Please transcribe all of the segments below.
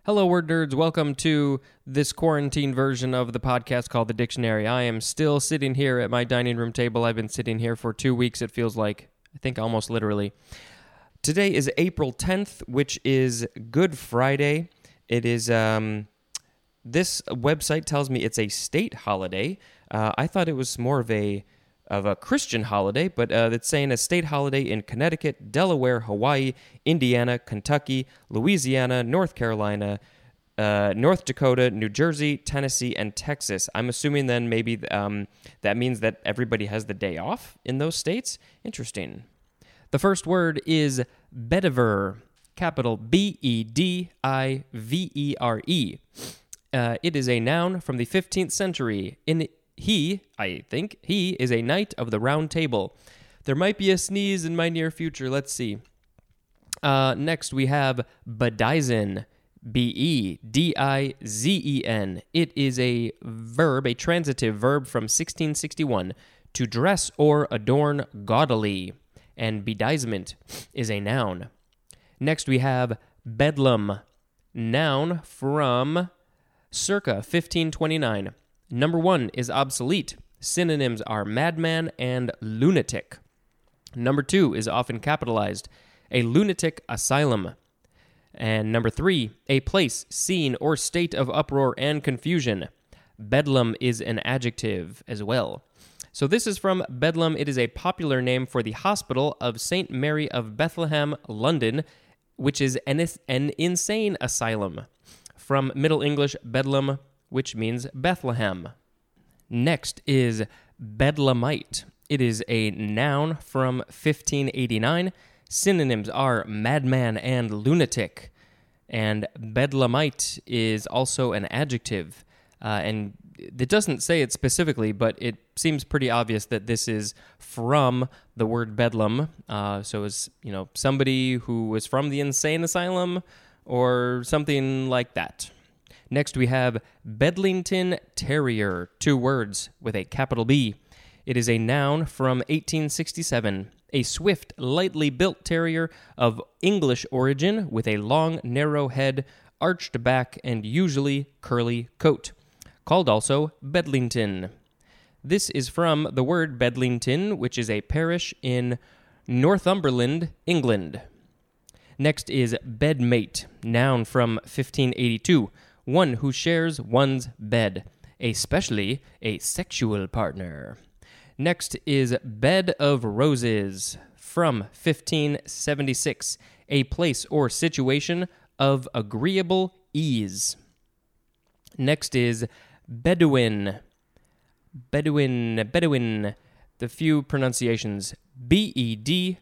Hello, word nerds. Welcome to this quarantine version of the podcast called The Dictionary. I am still sitting here at my dining room table. I've been sitting here for 2 weeks, it feels like. I think almost literally. Today is April 10th, which is Good Friday. It is, this website tells me it's a state holiday. I thought it was more of a Christian holiday, but it's saying a state holiday in Connecticut, Delaware, Hawaii, Indiana, Kentucky, Louisiana, North Carolina, North Dakota, New Jersey, Tennessee, and Texas. I'm assuming then maybe that means that everybody has the day off in those states. Interesting. The first word is Bedivere, capital Bedivere. It is a noun from the 15th century. He is a knight of the Round Table. There might be a sneeze in my near future. Let's see. Next, we have bedizen, Bedizen. It is a verb, a transitive verb from 1661, to dress or adorn gaudily. And bedizement is a noun. Next, we have bedlam, noun from circa 1529. Number 1 is obsolete. Synonyms are madman and lunatic. Number 2 is often capitalized. A lunatic asylum. And number 3, a place, scene, or state of uproar and confusion. Bedlam is an adjective as well. So this is from Bedlam. It is a popular name for the Hospital of St. Mary of Bethlehem, London, which is an insane asylum. From Middle English, Bedlam, which means Bethlehem. Next is bedlamite. It is a noun from 1589. Synonyms are madman and lunatic. And bedlamite is also an adjective. And it doesn't say it specifically, but it seems pretty obvious that this is from the word bedlam. So it's, somebody who was from the insane asylum or something like that. Next, we have Bedlington Terrier, 2 words with a capital B. It is a noun from 1867. A swift, lightly built terrier of English origin with a long, narrow head, arched back, and usually curly coat. Called also Bedlington. This is from the word Bedlington, which is a parish in Northumberland, England. Next is bedmate, noun from 1582. One who shares one's bed, especially a sexual partner. Next is Bed of Roses, from 1576, a place or situation of agreeable ease. Next is Bedouin, the few pronunciations, Bedouin.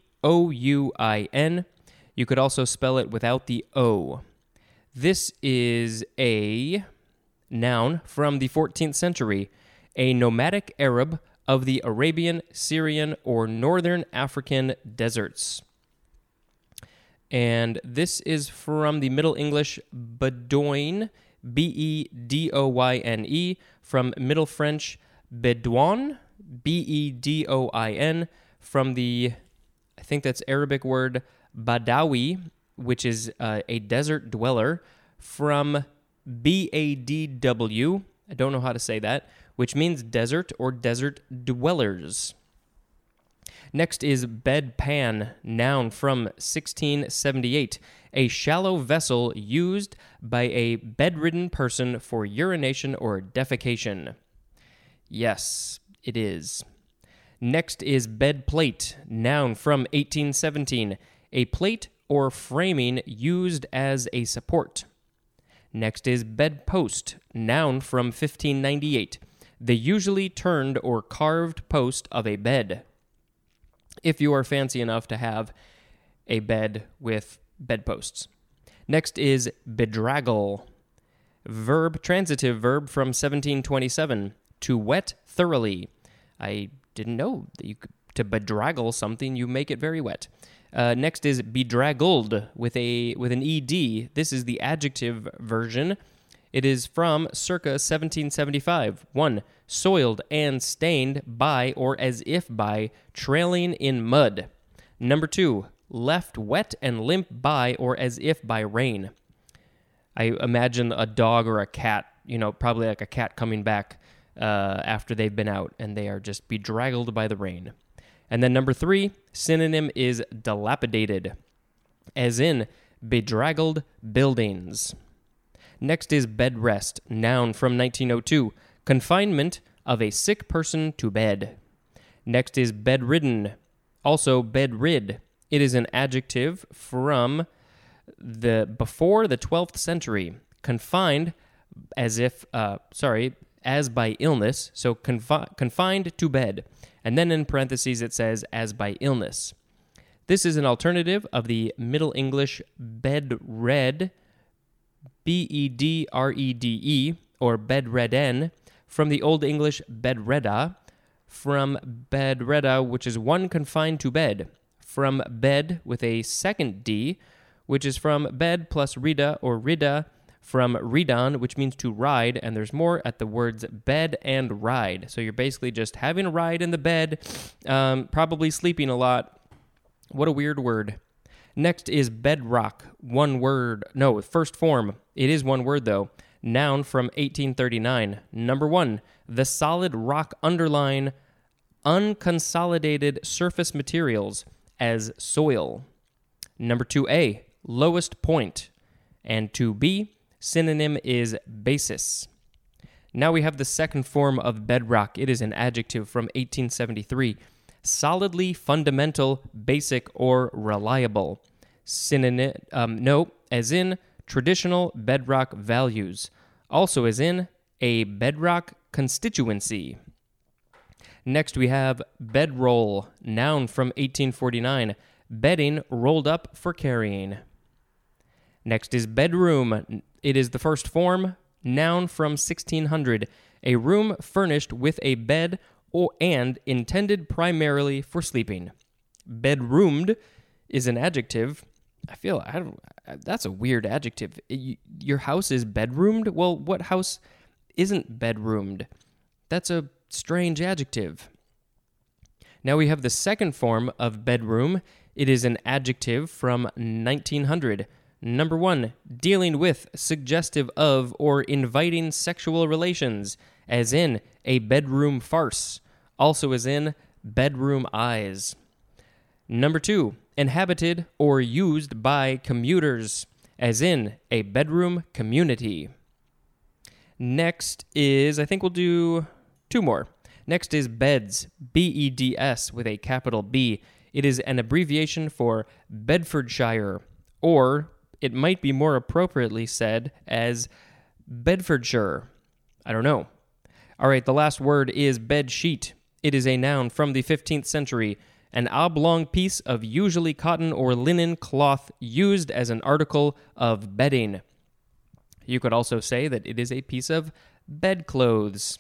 You could also spell it without the O. This is a noun from the 14th century, a nomadic Arab of the Arabian, Syrian, or Northern African deserts. And this is from the Middle English Bedouin, Bedoyne, from Middle French Bedouin, Bedouin, from the, I think that's Arabic word Badawi, which is a desert dweller, from Badw, I don't know how to say that, which means desert or desert dwellers. Next is bedpan, noun from 1678, a shallow vessel used by a bedridden person for urination or defecation. Yes, it is. Next is bedplate, noun from 1817, a plate or framing used as a support. Next is bedpost, noun from 1598, the usually turned or carved post of a bed. If you are fancy enough to have a bed with bedposts. Next is bedraggle, transitive verb from 1727, to wet thoroughly. I didn't know that to bedraggle something, you make it very wet. Next is bedraggled with an ed. This is the adjective version. It is from circa 1775. 1. Soiled and stained by or as if by trailing in mud. Number 2. Left wet and limp by or as if by rain. I imagine a dog or a cat, probably like a cat coming back after they've been out and they are just bedraggled by the rain. And then number 3, synonym is dilapidated, as in bedraggled buildings. Next is bed rest, noun from 1902, confinement of a sick person to bed. Next is bedridden, also bedrid. It is an adjective from before the 12th century, confined as by illness, so confined to bed. And then in parentheses it says as by illness. This is an alternative of the Middle English bedred, bedrede, or bedredden, from the Old English bedreda, from bedreda, which is one confined to bed, from bed with a second D, which is from bed plus rida or rida, from ridon, which means to ride, and there's more at the words bed and ride. So you're basically just having a ride in the bed, probably sleeping a lot. What a weird word. Next is bedrock, one word. No, first form. It is one word, though. Noun from 1839. Number 1, the solid rock underlying unconsolidated surface materials as soil. Number 2A, lowest point. And 2B, synonym is basis. Now we have the second form of bedrock. It is an adjective from 1873. Solidly fundamental, basic, or reliable. Synonym, as in traditional bedrock values. Also as in a bedrock constituency. Next we have bedroll, noun from 1849. Bedding rolled up for carrying. Next is bedroom. It is the first form, noun from 1600. A room furnished with a bed and intended primarily for sleeping. Bedroomed is an adjective. That's a weird adjective. Your house is bedroomed? Well, what house isn't bedroomed? That's a strange adjective. Now we have the second form of bedroom. It is an adjective from 1900. Number 1, dealing with, suggestive of, or inviting sexual relations, as in a bedroom farce, also as in bedroom eyes. Number 2, inhabited or used by commuters, as in a bedroom community. Next is, I think we'll do 2 more. Next is beds, B-E-D-S with a capital B. It is an abbreviation for Bedfordshire, or it might be more appropriately said as Bedfordshire. I don't know. All right, the last word is bed sheet. It is a noun from the 15th century, an oblong piece of usually cotton or linen cloth used as an article of bedding. You could also say that it is a piece of bedclothes.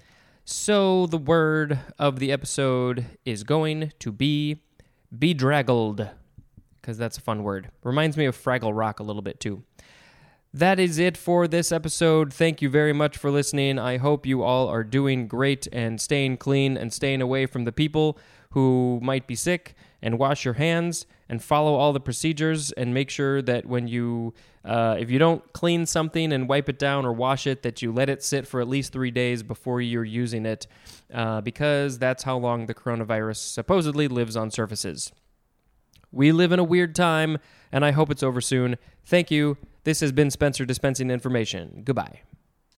So the word of the episode is going to be bedraggled, because that's a fun word. Reminds me of Fraggle Rock a little bit too. That is it for this episode. Thank you very much for listening. I hope you all are doing great and staying clean and staying away from the people who might be sick, and wash your hands and follow all the procedures, and make sure that when you, if you don't clean something and wipe it down or wash it, that you let it sit for at least 3 days before you're using it, because that's how long the coronavirus supposedly lives on surfaces. We live in a weird time, and I hope it's over soon. Thank you. This has been Spencer dispensing information. Goodbye.